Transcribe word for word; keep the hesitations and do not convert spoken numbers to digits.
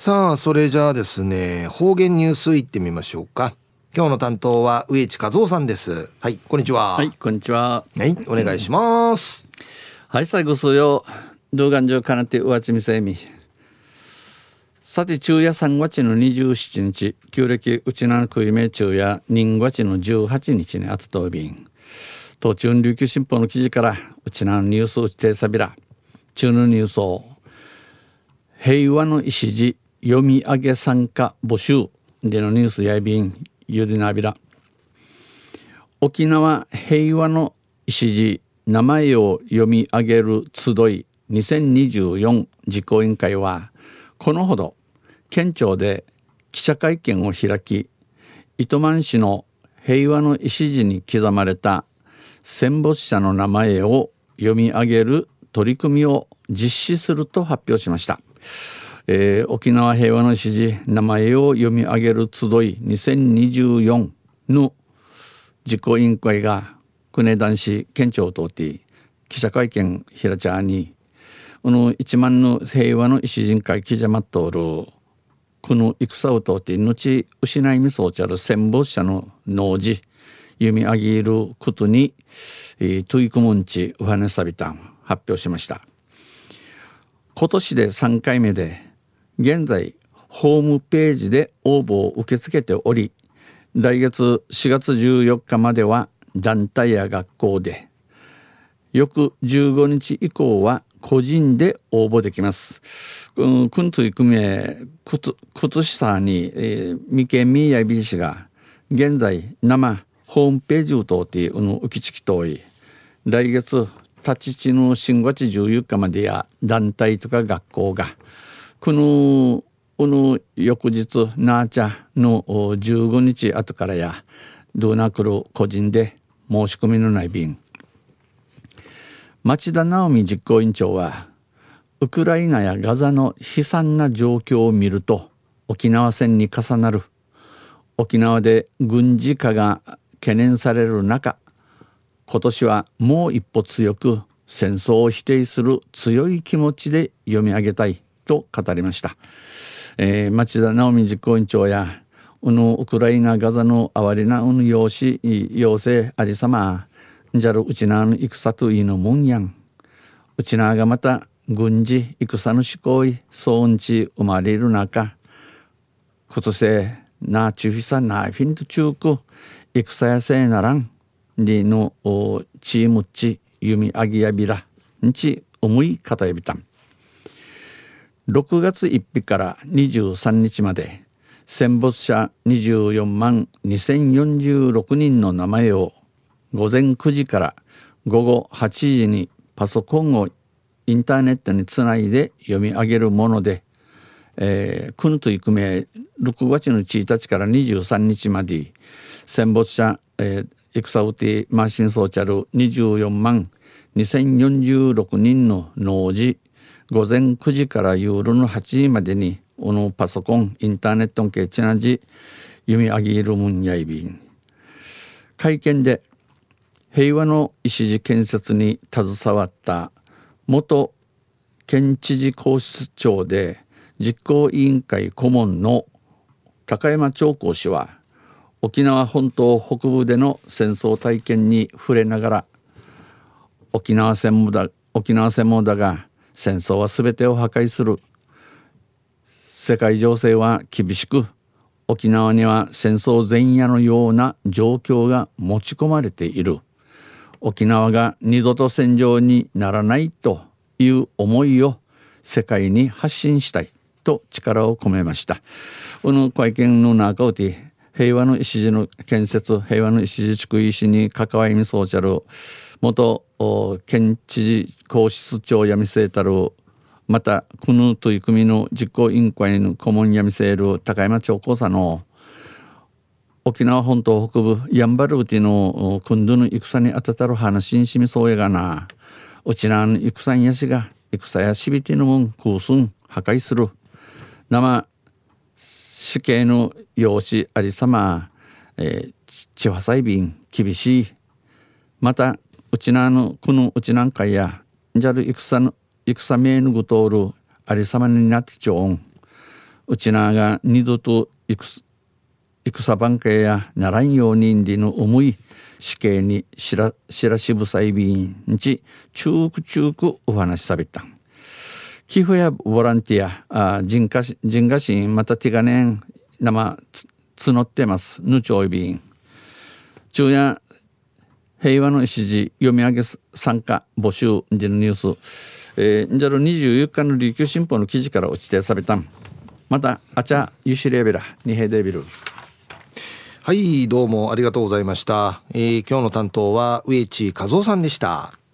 さあそれじゃあですね、方言ニュースいってみましょうか。今日の担当は植地和夫さんです。はい、こんにちは。 はい、こんにちは。 はい、お願いします。 はい、最後数よ動画上かなってうわちみせみ。さて昼夜さんがつのにじゅうしちにち、旧暦うちなのくいめ昼夜人がつのじゅうはちにちにあつとびん。東中琉球新報の記事からうちなのニュースうちてさびら。中のニュースを平和の礎読み上げ参加募集でのニュースやいびんゆでなびら。沖縄平和の礎名前を読み上げる集いにせんにじゅうよん実行委員会はこのほど県庁で記者会見を開き、糸満市の平和の礎に刻まれた戦没者の名前を読み上げる取り組みを実施すると発表しました。えー、沖縄平和の礎名前を読み上げる集いにせんにじゅうよんの実行委員会が国男市県庁を通って記者会見開ちゃに、この一万の平和の礎人会記者まっとおるこの戦を通って命失いみそうちゃる戦没者の農事読み上げることに、えー、取り組むんちお話さびたん発表しました。今年でさんかいめで、現在ホームページで応募を受け付けており、来月しがつじゅうよっかまでは団体や学校で、翌じゅうごにち以降は個人で応募できます。うん、くんといくめことしさに、えー、みけみやびしが現在生ホームページを通ってうぬうきちきとい、来月たちちのしんがつじゅうよっかまでや団体とか学校がこのこの翌日なあちゃのじゅうごにち後からやどうなくる個人で申し込みのない便。町田直美実行委員長は、ウクライナやガザの悲惨な状況を見ると沖縄戦に重なる、沖縄で軍事化が懸念される中、今年はもう一歩強く戦争を否定する強い気持ちで読み上げたいと語りました。えー、町田直美実行委員長やうぬウクライナガザの哀れなうぬ養子養成ありさまじゃるうちなの戦といのもんやん、うちながまた軍事戦の思考いそうんち生まれる中、今年なちゅひさなフィンとちゅうく戦やせならんりのチームち弓あぎやびらんち思いかたやびたん。ろくがつついたちからにじゅうさんにちまで戦没者にじゅうよんまんにせんよんじゅうろくにんの名前をごぜんくじからごごはちじにパソコンをインターネットにつないで読み上げるもので、えー、くぬといくめろくがつのついたちからにじゅうさんにちまで戦没者、えー、戦うてマシンソーチャルにじゅうよんまんにせんよんじゅうろくにんの農事ごぜんくじから夜のはちじまでにおのパソコンインターネットんけちなじ読み上げるもんやいびん。会見で平和の礎建設に携わった元県知事公室長で実行委員会顧問の高山長光氏は、沖縄本島北部での戦争体験に触れながら、沖縄戦もだ沖縄戦もだが戦争は全てを破壊する、世界情勢は厳しく、沖縄には戦争前夜のような状況が持ち込まれている、沖縄が二度と戦場にならないという思いを世界に発信したいと力を込めました。この会見の中で平和の礎の建設、平和の礎地区医師に関わりみそうちゃる元県知事公室長やみせいたる、またこの取り組みの実行委員会の顧問やみせる高山長光さんの、沖縄本島北部やんばるうてのくんどの戦にあたたる話にしみそうやがな、うちなの戦やしが戦やしびてのもん空寸破壊する生死刑の養子ありさま、えー、ちはさいびん厳しい、またうちなのこのうちなんかやじゃる戦の戦めぬぐとおるありさまになってちょん、 うちなが二度と戦番家やならんようにんりの思い死刑にしらしらしぶさいびんにちちゅうくちゅうくお話しさびたん寄付やボランティアあ人家人家心また手がねん生募ってますぬちょいびん昼夜平和の礎読み上げ参加募集でのニュース、えー、じゃるにじゅうよっかの琉球新報の記事から落ちてさびたんまたあちゃゆしレベラにへデビル。 はい、どうもありがとうございました。えー、今日の担当は植地和夫さんでした。